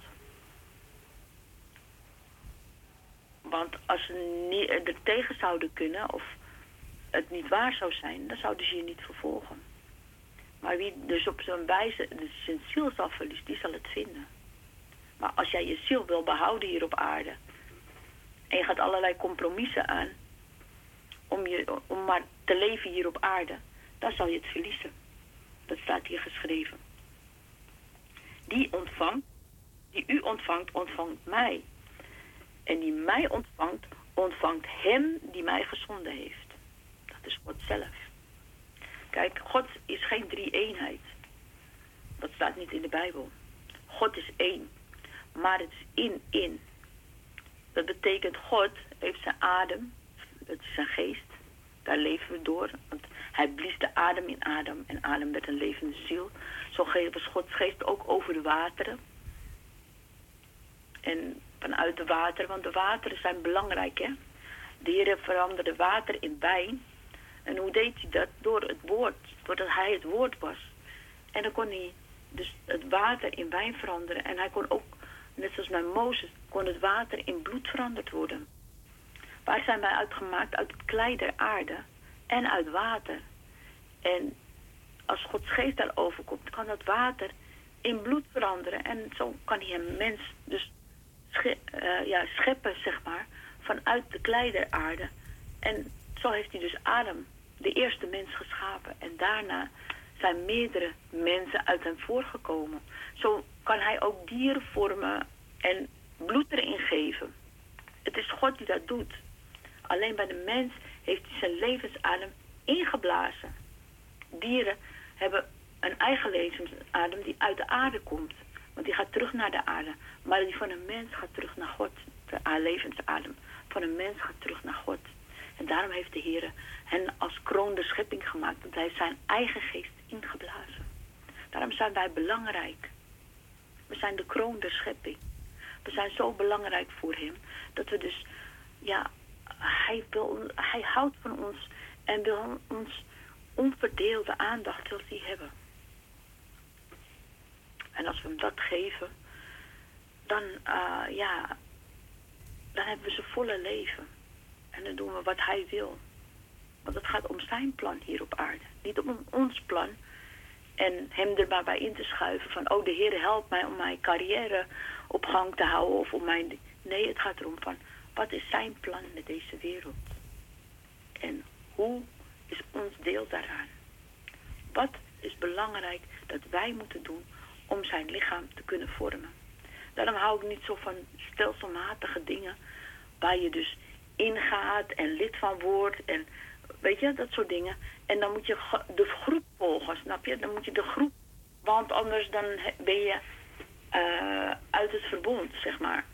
Want als ze niet, er tegen zouden kunnen, of het niet waar zou zijn, dan zouden ze je niet vervolgen. Maar wie dus op zo'n wijze zijn ziel zal verliezen, die zal het vinden. Maar als jij je ziel wil behouden hier op aarde, en je gaat allerlei compromissen aan om, je, om maar te leven hier op aarde, dan zal je het verliezen. Dat staat hier geschreven. Die ontvangt, die u ontvangt, ontvangt mij. En die mij ontvangt, ontvangt hem die mij gezonden heeft. Dat is God zelf. Kijk, God is geen drie-eenheid. Dat staat niet in de Bijbel. God is één. Maar het is in-in. Dat betekent God heeft zijn adem. Dat is zijn geest. Daar leven we door. Want hij blies de adem in Adam. En Adam werd een levende ziel. Zo was Gods geest ook over de wateren. En vanuit de wateren. Want de wateren zijn belangrijk, hè. De Heer veranderde water in wijn. En hoe deed hij dat? Door het woord. Doordat hij het woord was. En dan kon hij dus het water in wijn veranderen. En hij kon ook, net zoals bij Mozes, kon het water in bloed veranderd worden. Waar zijn wij uitgemaakt? Uit het klei der aarde en uit water. En als Gods geest daarover komt, kan dat water in bloed veranderen. En zo kan hij een mens dus sche- uh, ja, scheppen, zeg maar, vanuit de klei der aarde. En zo heeft hij dus Adam, de eerste mens, geschapen. En daarna zijn meerdere mensen uit hem voorgekomen. Zo kan hij ook dieren vormen en bloed erin geven. Het is God die dat doet. Alleen bij de mens heeft hij zijn levensadem ingeblazen. Dieren hebben een eigen levensadem die uit de aarde komt. Want die gaat terug naar de aarde. Maar die van een mens gaat terug naar God. De levensadem van een mens gaat terug naar God. En daarom heeft de Heer hen als kroon de schepping gemaakt. Want hij heeft zijn eigen geest ingeblazen. Daarom zijn wij belangrijk. We zijn de kroon der schepping. We zijn zo belangrijk voor hem. Dat we dus, ja, hij, wil, hij houdt van ons. En wil ons onverdeelde aandacht wil hij hebben. En als we hem dat geven, dan, uh, ja, dan hebben we zijn volle leven. En dan doen we wat hij wil. Want het gaat om zijn plan hier op aarde. Niet om ons plan. En hem er maar bij in te schuiven van, oh, de Heer helpt mij om mijn carrière op gang te houden. Of om mijn... Nee, het gaat erom van, wat is zijn plan met deze wereld? En hoe is ons deel daaraan? Wat is belangrijk dat wij moeten doen om zijn lichaam te kunnen vormen? Daarom hou ik niet zo van stelselmatige dingen waar je dus ingaat en lid van wordt en weet je, dat soort dingen. En dan moet je de groep volgen, snap je? Dan moet je de groep, want anders dan ben je uh, uit het verbond, zeg maar.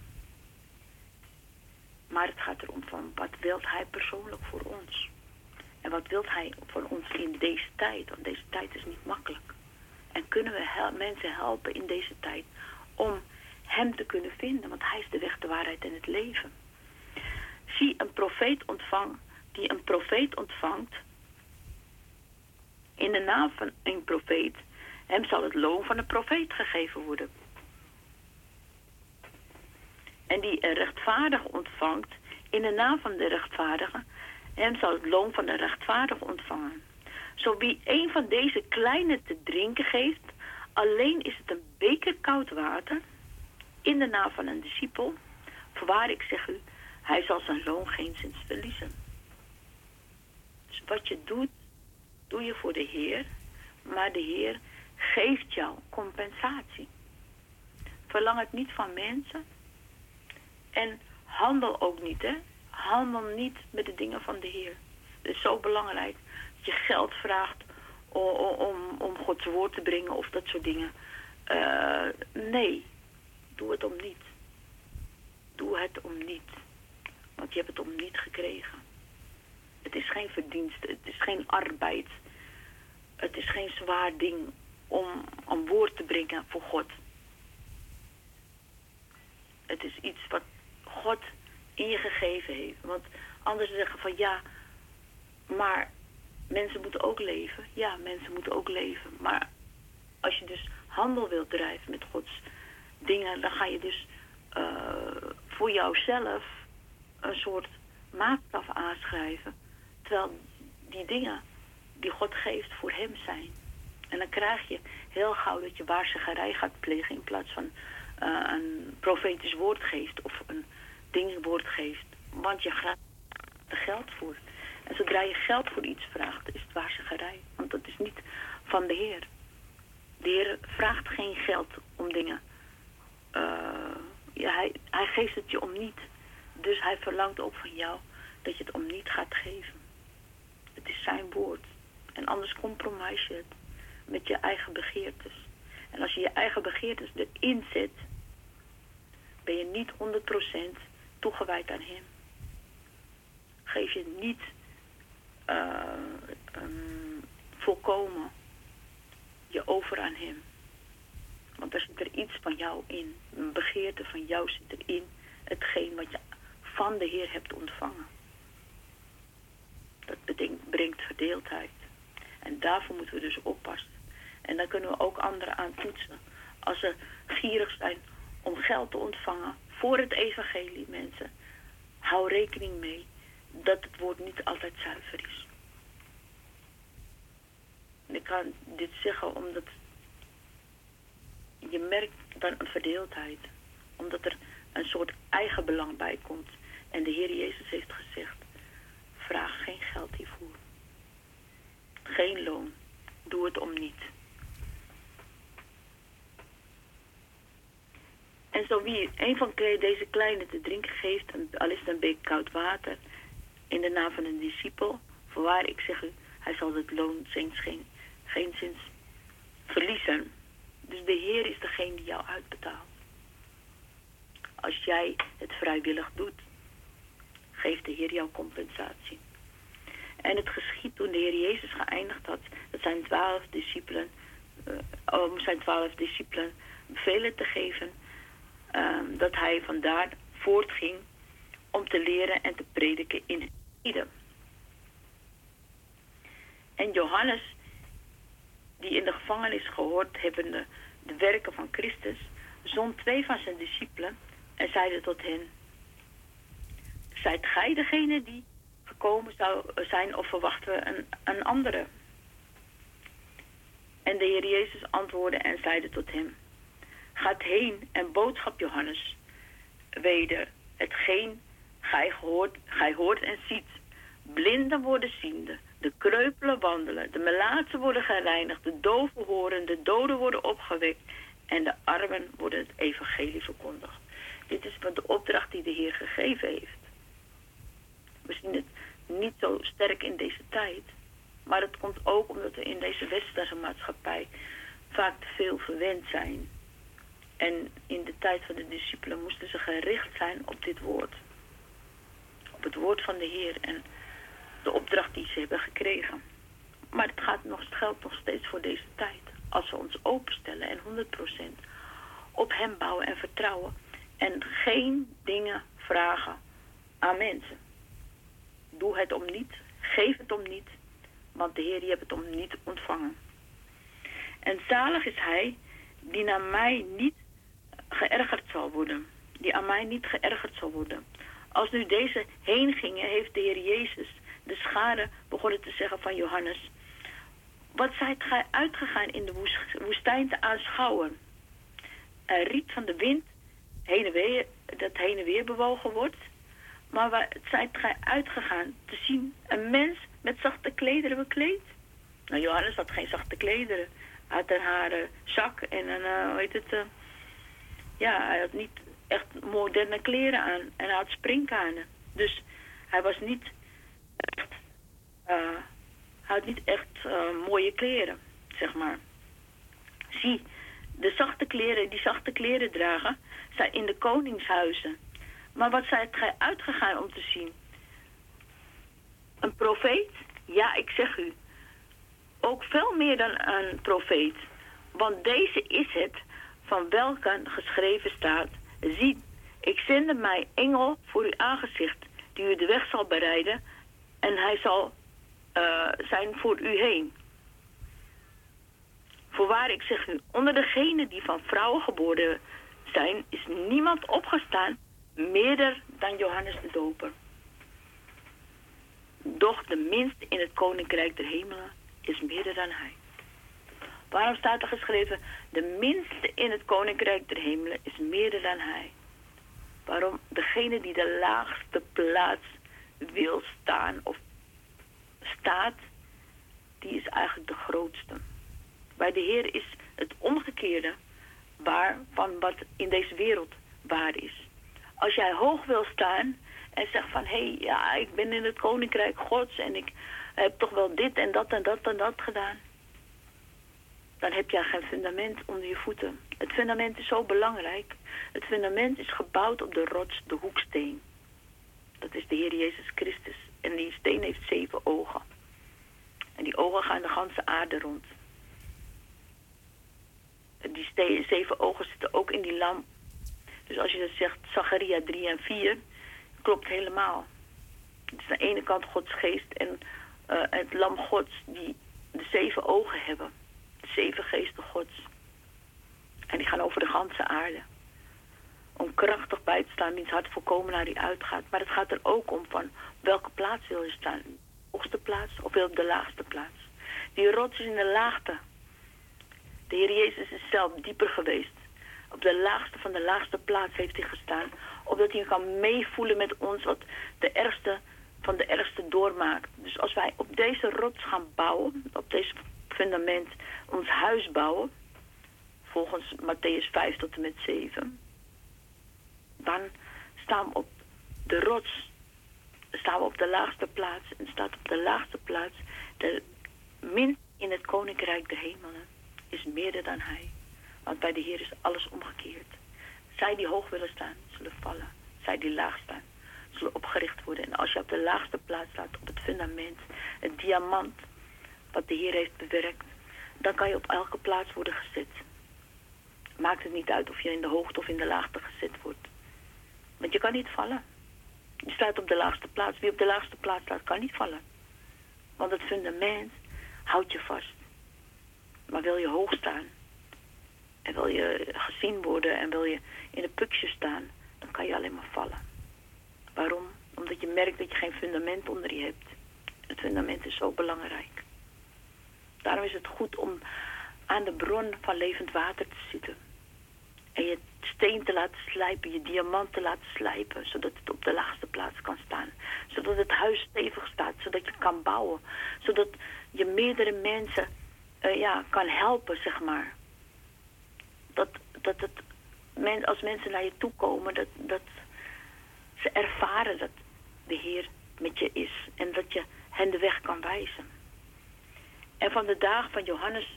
Maar het gaat erom van, wat wil hij persoonlijk voor ons? En wat wil hij van ons in deze tijd? Want deze tijd is niet makkelijk. En kunnen we hel- mensen helpen in deze tijd om hem te kunnen vinden, want hij is de weg, de waarheid en het leven. Zie een profeet ontvang, die een profeet ontvangt, in de naam van een profeet, hem zal het loon van een profeet gegeven worden. En die een rechtvaardige ontvangt, in de naam van de rechtvaardige, hem zal het loon van de rechtvaardige ontvangen. Zo wie een van deze kleine te drinken geeft, alleen is het een beker koud water, in de naam van een discipel, voorwaar ik zeg u, hij zal zijn loon geenszins verliezen. Dus wat je doet, doe je voor de Heer, maar de Heer geeft jou compensatie. Verlang het niet van mensen en handel ook niet, hè. Handel niet met de dingen van de Heer. Het is zo belangrijk dat je geld vraagt om, om, om Gods woord te brengen of dat soort dingen. Uh, nee, doe het om niet. Doe het om niet. Want je hebt het om niet gekregen. Het is geen verdienste, het is geen arbeid. Het is geen zwaar ding om een woord te brengen voor God. Het is iets wat God in je gegeven heeft. Want anderen zeggen van ja, maar mensen moeten ook leven. Ja, mensen moeten ook leven. Maar als je dus handel wilt drijven met Gods dingen, dan ga je dus uh, voor jouzelf een soort maatstaf aanschrijven. Terwijl die dingen die God geeft voor hem zijn. En dan krijg je heel gauw dat je waarzeggerij gaat plegen in plaats van uh, een profetisch woord geeft of een dingwoord geeft. Want je gaat er geld voor. En zodra je geld voor iets vraagt, is het waarzeggerij. Want dat is niet van de Heer. De Heer vraagt geen geld om dingen. Uh, ja, hij, hij geeft het je om niet. Dus hij verlangt ook van jou dat je het om niet gaat geven. Het is zijn woord. En anders compromise je het met je eigen begeertes. En als je je eigen begeertes erin zet, ben je niet honderd procent toegewijd aan hem. Geef je niet uh, um, volkomen je over aan hem. Want er zit er iets van jou in. Een begeerte van jou zit erin. Hetgeen wat je van de Heer hebt ontvangen. Dat bedenkt, brengt verdeeldheid. En daarvoor moeten we dus oppassen. En daar kunnen we ook anderen aan toetsen. Als ze gierig zijn om geld te ontvangen voor het evangelie, mensen, hou rekening mee dat het woord niet altijd zuiver is. En ik kan dit zeggen omdat je merkt dan een verdeeldheid. Omdat er een soort eigen belang bij komt. En de Heer Jezus heeft gezegd, vraag geen geld hiervoor. Geen loon. Doe het om niet. En zo wie een van deze kleine te drinken geeft, al is het een beker koud water, in de naam van een discipel, voorwaar ik zeg u, hij zal het loon zijns geen, geen zins verliezen. Dus de Heer is degene die jou uitbetaalt. Als jij het vrijwillig doet, geeft de Heer jou compensatie. En het geschied toen de Heer Jezus geëindigd had, dat zijn twaalf discipelen, uh, om zijn twaalf discipelen bevelen te geven, uh, dat hij vandaar voortging om te leren en te prediken in ieder. En Johannes, die in de gevangenis gehoord hebbende de werken van Christus, zond twee van zijn discipelen en zeide tot hen, zijt gij degene die gekomen zou zijn of verwachten we een, een andere? En de Heer Jezus antwoordde en zeide tot hem, gaat heen en boodschap Johannes weder hetgeen gij hoort, gij hoort en ziet. Blinden worden ziende, de kreupelen wandelen, de melaatsen worden gereinigd, de doven horen, de doden worden opgewekt en de armen worden het evangelie verkondigd. Dit is wat de opdracht die de Heer gegeven heeft. We zien het niet zo sterk in deze tijd. Maar het komt ook omdat we in deze westerse maatschappij vaak te veel verwend zijn. En in de tijd van de discipelen moesten ze gericht zijn op dit woord. Op het woord van de Heer en de opdracht die ze hebben gekregen. Maar het, gaat nog, het geldt nog steeds voor deze tijd. Als we ons openstellen en honderd procent op hem bouwen en vertrouwen. En geen dingen vragen aan mensen. Doe het om niet, geef het om niet, want de Heer, je hebt het om niet ontvangen. En zalig is hij die naar mij niet geërgerd zal worden. Die aan mij niet geërgerd zal worden. Als nu deze heen gingen, heeft de Heer Jezus de schade begonnen te zeggen van Johannes: wat zijt gij uitgegaan in de woestijn te aanschouwen? Een riet van de wind, heen en weer, dat heen en weer bewogen wordt. Maar waar zijt gij uitgegaan te zien een mens met zachte klederen bekleed? Nou, Johannes had geen zachte klederen. Hij had een haren zak en een, uh, hoe heet het, uh, ja, hij had niet echt moderne kleren aan. En hij had springkanen. Dus hij was niet echt, uh, hij had niet echt uh, mooie kleren, zeg maar. Zie, de zachte kleren, die zachte kleren dragen, zijn in de koningshuizen. Maar wat zijt gij uitgegaan om te zien? Een profeet? Ja, ik zeg u. Ook veel meer dan een profeet. Want deze is het van welke geschreven staat: zie, ik zende mijn engel voor uw aangezicht, die u de weg zal bereiden, en hij zal uh, zijn voor u heen. Voorwaar, ik zeg u, onder degenen die van vrouwen geboren zijn, is niemand opgestaan meerder dan Johannes de Doper. Doch de minste in het koninkrijk der hemelen is meerder dan hij. Waarom staat er geschreven: de minste in het koninkrijk der hemelen is meerder dan hij? Waarom? Degene die de laagste plaats wil staan of staat, die is eigenlijk de grootste. Bij de Heer is het omgekeerde waar van wat in deze wereld waar is. Als jij hoog wil staan en zegt van: hé, hey, ja, ik ben in het koninkrijk Gods en ik heb toch wel dit en dat en dat en dat gedaan, dan heb jij geen fundament onder je voeten. Het fundament is zo belangrijk. Het fundament is gebouwd op de rots, de hoeksteen. Dat is de Heer Jezus Christus. En die steen heeft zeven ogen. En die ogen gaan de ganse aarde rond. Die steen, zeven ogen zitten ook in die lamp. Dus als je dat zegt, Zacharia drie en vier, klopt helemaal. Het is aan de ene kant Gods geest en uh, het lam Gods die de zeven ogen hebben. De zeven geesten Gods. En die gaan over de ganse aarde. Om krachtig bij te staan, wiens hart volkomen naar die uitgaat. Maar het gaat er ook om van welke plaats wil je staan. De hoogste plaats of wil je op de laagste plaats. Die rots is in de laagte. De Heer Jezus is zelf dieper geweest. Op de laagste van de laagste plaats heeft hij gestaan. Opdat hij kan meevoelen met ons wat de ergste van de ergste doormaakt. Dus als wij op deze rots gaan bouwen, op deze fundament ons huis bouwen, volgens Matthäus vijf tot en met zeven, dan staan we op de rots, staan we op de laagste plaats en staat op de laagste plaats de minst in het koninkrijk der hemelen is meerder dan hij. Want bij de Heer is alles omgekeerd. Zij die hoog willen staan, zullen vallen. Zij die laag staan, zullen opgericht worden. En als je op de laagste plaats staat, op het fundament, het diamant wat de Heer heeft bewerkt, dan kan je op elke plaats worden gezet. Maakt het niet uit of je in de hoogte of in de laagte gezet wordt. Want je kan niet vallen. Je staat op de laagste plaats. Wie op de laagste plaats staat, kan niet vallen. Want het fundament houdt je vast. Maar wil je hoog staan, en wil je gezien worden en wil je in een putje staan, dan kan je alleen maar vallen. Waarom? Omdat je merkt dat je geen fundament onder je hebt. Het fundament is zo belangrijk. Daarom is het goed om aan de bron van levend water te zitten. En je steen te laten slijpen, je diamant te laten slijpen, zodat het op de laagste plaats kan staan. Zodat het huis stevig staat, zodat je kan bouwen. Zodat je meerdere mensen uh, ja, kan helpen, zeg maar. Dat, dat het, men, als mensen naar je toe komen, dat, dat ze ervaren dat de Heer met je is. En dat je hen de weg kan wijzen. En van de dagen van Johannes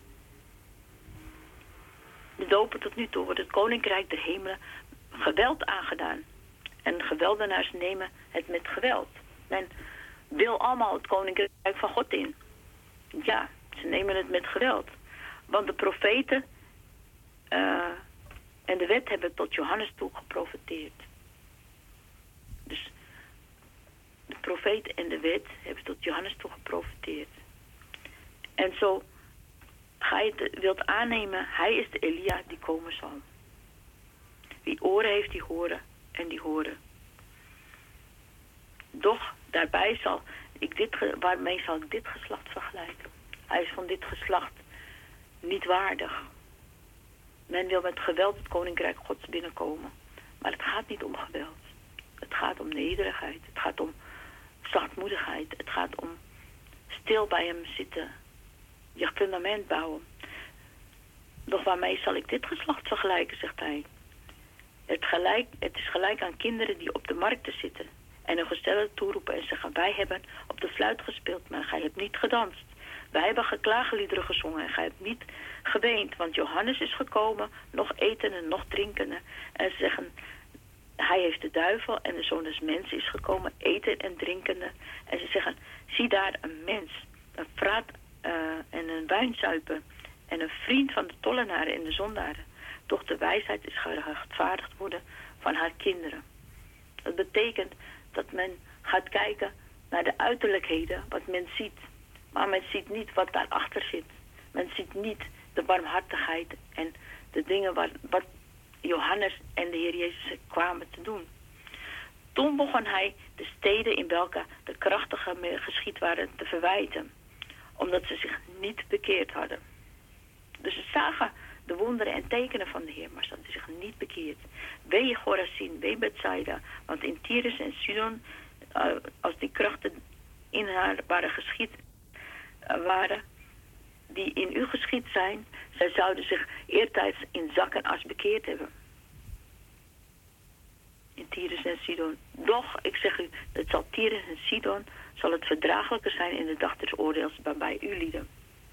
de doper tot nu toe wordt het koninkrijk der hemelen geweld aangedaan. En geweldenaars nemen het met geweld. Men wil allemaal het koninkrijk van God in. Ja, ze nemen het met geweld. Want de profeten uh, en de wet hebben tot Johannes toe geprofeteerd. Dus de profeet en de wet hebben tot Johannes toe geprofeteerd. En zo ga je het wilt aannemen, hij is de Elia die komen zal. Wie oren heeft, die horen en die horen. Doch daarbij zal ik dit, waarmee zal ik dit geslacht vergelijken. Hij is van dit geslacht niet waardig. Men wil met geweld het koninkrijk Gods binnenkomen. Maar het gaat niet om geweld. Het gaat om nederigheid. Het gaat om zachtmoedigheid. Het gaat om stil bij hem zitten. Je fundament bouwen. Doch waarmee zal ik dit geslacht vergelijken, zegt hij. Het, gelijk, het is gelijk aan kinderen die op de markten zitten en hun gestellen toeroepen en zeggen: wij hebben op de fluit gespeeld, maar gij hebt niet gedanst. Wij hebben geklageliederen gezongen en gij hebt niet geweend, want Johannes is gekomen, nog etende, nog drinkende. En ze zeggen: hij heeft de duivel en de zoon des mensen is gekomen, eten en drinkende. En ze zeggen: zie daar een mens, een vraat uh, en een wijnzuiper en een vriend van de tollenaren en de zondaren. Doch de wijsheid is gerechtvaardigd worden van haar kinderen. Dat betekent dat men gaat kijken naar de uiterlijkheden, wat men ziet. Maar men ziet niet wat daarachter zit. Men ziet niet de barmhartigheid en de dingen wat, wat Johannes en de Heer Jezus kwamen te doen. Toen begon hij de steden in welke de krachtige geschied waren te verwijten, omdat ze zich niet bekeerd hadden. Dus ze zagen de wonderen en tekenen van de Heer, maar ze hadden zich niet bekeerd. Wee Chorazin, wee Bethsaida, want in Tyrus en Sidon, uh, als die krachten in haar waren geschied, uh, waren, die in u geschied zijn, zij zouden zich eertijds in zak en as bekeerd hebben. In Tyrus en Sidon. Doch, ik zeg u, het zal Tyrus en Sidon, zal het verdraaglijker zijn in de dag des oordeels waarbij u lieden.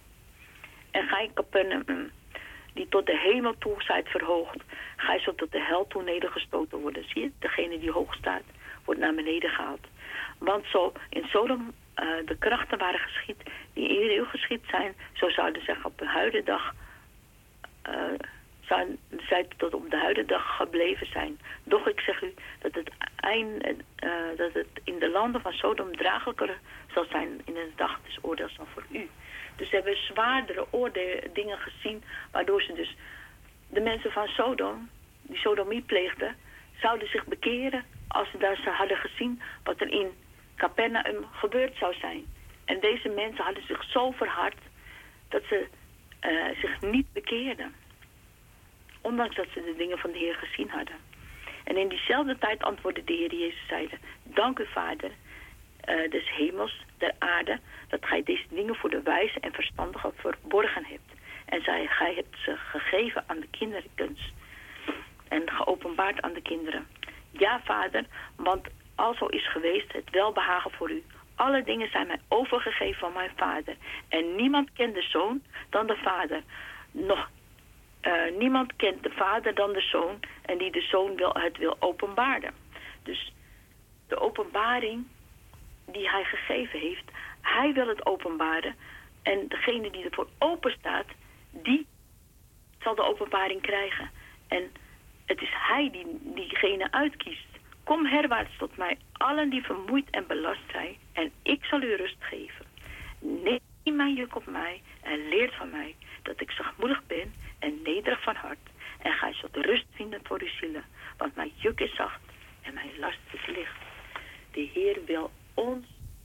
En gij, Capernaum, die tot de hemel toe zijt verhoogd, gij zult tot de hel toe nedergestoten worden. Zie je, degene die hoog staat, wordt naar beneden gehaald. Want zo in Sodom uh, de krachten waren geschied, die in u geschied zijn, zo zouden zij op de huidige dag, uh, zouden zij tot op de huidige dag gebleven zijn. Doch ik zeg u dat het, eind, uh, dat het in de landen van Sodom draaglijker zal zijn in de dag des oordeels dan voor u. Dus ze hebben zwaardere oordelen, dingen gezien, waardoor ze dus de mensen van Sodom, die sodomie pleegden, zouden zich bekeren als ze daar ze hadden gezien wat er in Capernaum gebeurd zou zijn. En deze mensen hadden zich zo verhard dat ze uh, zich niet bekeerden. Ondanks dat ze de dingen van de Heer gezien hadden. En in diezelfde tijd antwoordde de Heer Jezus, zeide: dank u, Vader, uh, des hemels, der aarde, dat gij deze dingen voor de wijze en verstandigen verborgen hebt. En zij, gij hebt ze gegeven aan de kinderkens en geopenbaard aan de kinderen. Ja, Vader, want alzo is geweest het welbehagen voor u. Alle dingen zijn mij overgegeven van mijn Vader. En niemand kent de Zoon dan de Vader. Nog uh, niemand kent de Vader dan de Zoon, en die de Zoon wil, het wil openbaren. Dus de openbaring die hij gegeven heeft, hij wil het openbaren. En degene die ervoor open staat, die zal de openbaring krijgen. En het is hij die diegene uitkiest. Kom herwaarts tot mij, allen die vermoeid en belast zijn, en ik zal u rust geven. Neem mijn juk op mij en leert van mij, dat ik zachtmoedig ben en nederig van hart. En gij zult rust vinden voor uw zielen, want mijn juk is zacht en mijn last is licht. De Heer wil ons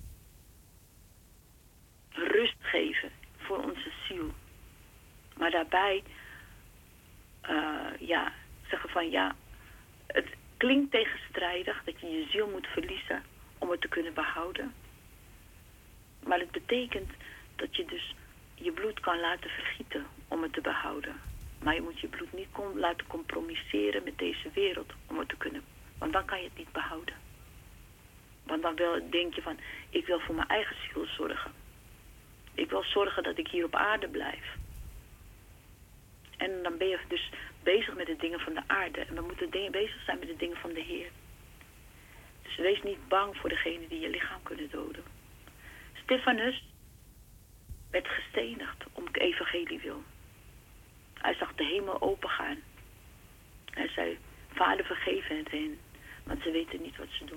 rust geven voor onze ziel. Maar daarbij, uh, ja, zeggen van ja, het klinkt tegenstrijdig dat je je ziel moet verliezen om het te kunnen behouden. Maar het betekent dat je dus je bloed kan laten vergieten om het te behouden. Maar je moet je bloed niet kom, laten compromiseren met deze wereld om het te kunnen. Want dan kan je het niet behouden. Want dan wil, denk je van, ik wil voor mijn eigen ziel zorgen. Ik wil zorgen dat ik hier op aarde blijf. En dan ben je dus bezig met de dingen van de aarde. En we moeten dingen bezig zijn met de dingen van de Heer. Dus wees niet bang voor degene die je lichaam kunnen doden. Stefanus werd gestenigd om het evangelie wil. Hij zag de hemel opengaan. Hij zei, Vader, vergeef het hen, want ze weten niet wat ze doen.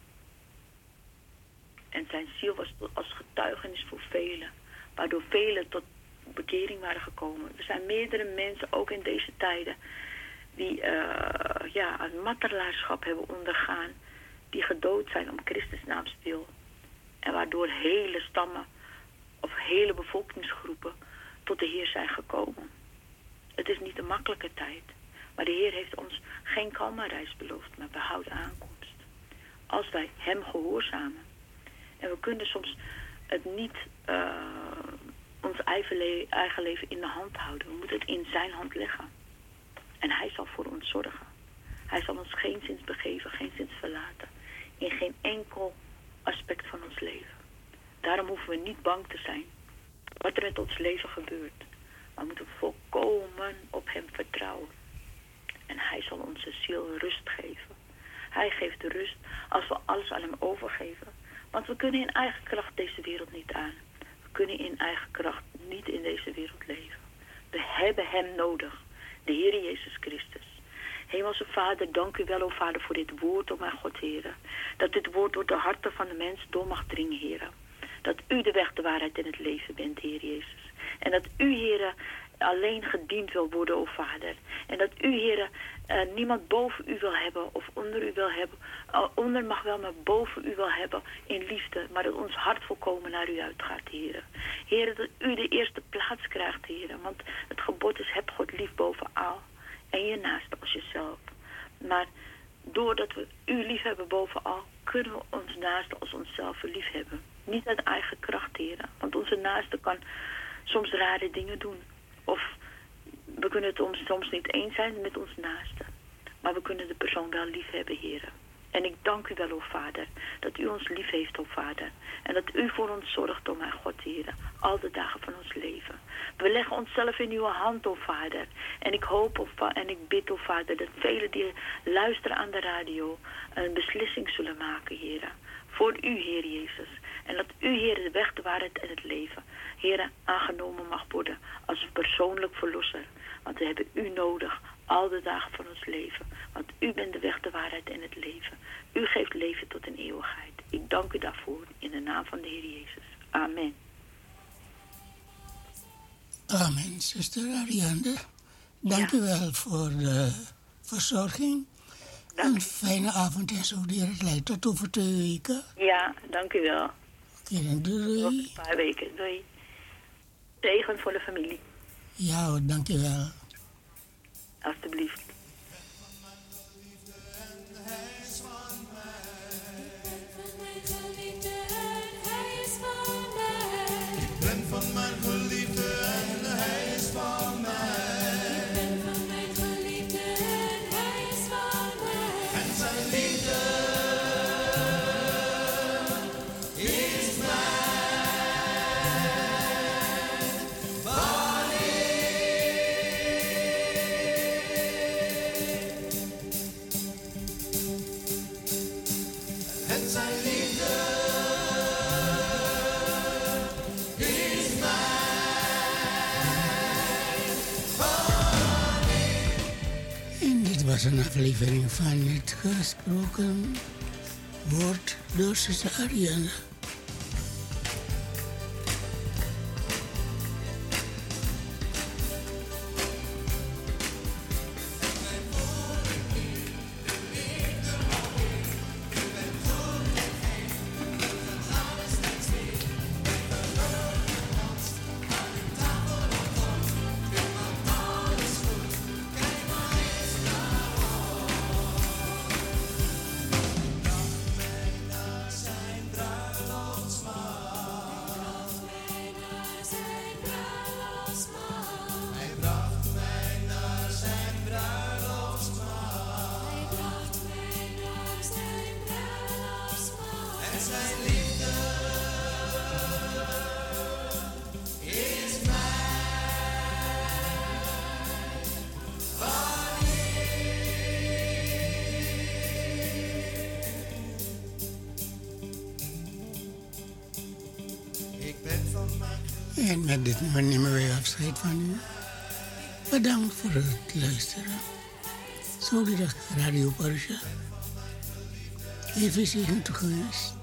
En zijn ziel was als getuigenis voor velen, waardoor velen tot bekering waren gekomen. Er zijn meerdere mensen, ook in deze tijden, die uh, ja, een martelaarschap hebben ondergaan, die gedood zijn om Christus naams wil. En waardoor hele stammen of hele bevolkingsgroepen tot de Heer zijn gekomen. Het is niet een makkelijke tijd, maar de Heer heeft ons geen kalme reis beloofd, maar behouden aankomst. Als wij hem gehoorzamen. En we kunnen soms het niet uh, ons eigen, le- eigen leven in de hand houden. We moeten het in zijn hand leggen. En hij zal voor ons zorgen. Hij zal ons geenszins begeven, geenszins verlaten. In geen enkel aspect van ons leven. Daarom hoeven we niet bang te zijn wat er met ons leven gebeurt. Maar we moeten volkomen op hem vertrouwen. En hij zal onze ziel rust geven. Hij geeft de rust als we alles aan hem overgeven. Want we kunnen in eigen kracht deze wereld niet aan. We kunnen in eigen kracht niet in deze wereld leven. We hebben hem nodig. De Heer Jezus Christus. Hemelse Vader, dank u wel, o Vader, voor dit woord, o mijn God, Heer. Dat dit woord door de harten van de mens door mag dringen, Heer. Dat u de weg, de waarheid en het leven bent, Heer Jezus. En dat u, Heer, alleen gediend wil worden, o Vader. En dat u, Heer, uh, niemand boven u wil hebben of onder u wil hebben. Uh, onder mag wel, maar boven u wil hebben in liefde. Maar dat ons hart volkomen naar u uitgaat, Heer. Heer, dat u de eerste plaats krijgt, Heer. Want het gebod is, heb God lief bovenal. En je naaste als jezelf. Maar doordat we u lief hebben bovenal, kunnen we ons naaste als onszelf lief hebben. Niet uit eigen kracht, Heer. Want onze naaste kan soms rare dingen doen. Of we kunnen het ons soms niet eens zijn met ons naaste. Maar we kunnen de persoon wel lief hebben, Heer. En ik dank u wel, o Vader, dat u ons lief heeft, o Vader. En dat u voor ons zorgt, o mijn God, Heer. Al de dagen van ons leven. We leggen onszelf in uw hand, o Vader. En ik hoop o, en ik bid, o Vader, dat velen die luisteren aan de radio een beslissing zullen maken, Heer. Voor u, Heer Jezus. En dat u, Heer, de weg, de waarheid en het leven, Heer, aangenomen mag worden als persoonlijk verlosser. Want we hebben u nodig al de dagen van ons leven. Want u bent de weg, de waarheid en het leven. U geeft leven tot een eeuwigheid. Ik dank u daarvoor in de naam van de Heer Jezus. Amen. Amen, zuster Ariane. Dank ja. u wel voor de verzorging. Dank. Een fijne avond en zo die het leidt tot over twee weken. Ja, dank u wel. Oké, dan doei. Tot een paar weken, doei. Zegen voor de familie. Ja, dank u wel. Alsjeblieft. Van mijn geliefde en hij is van mij. Ik ben van mijn geliefde en hij is van mij. En zijn liefde is mij. Wanneer en zijn liefde. Was een aflevering van het gesproken woord door zuster Ariane. En met dit nummer nemen wij afscheid van u. Bedankt voor het luisteren. Zondag Radio Parasha. Even zeggen toegewenst.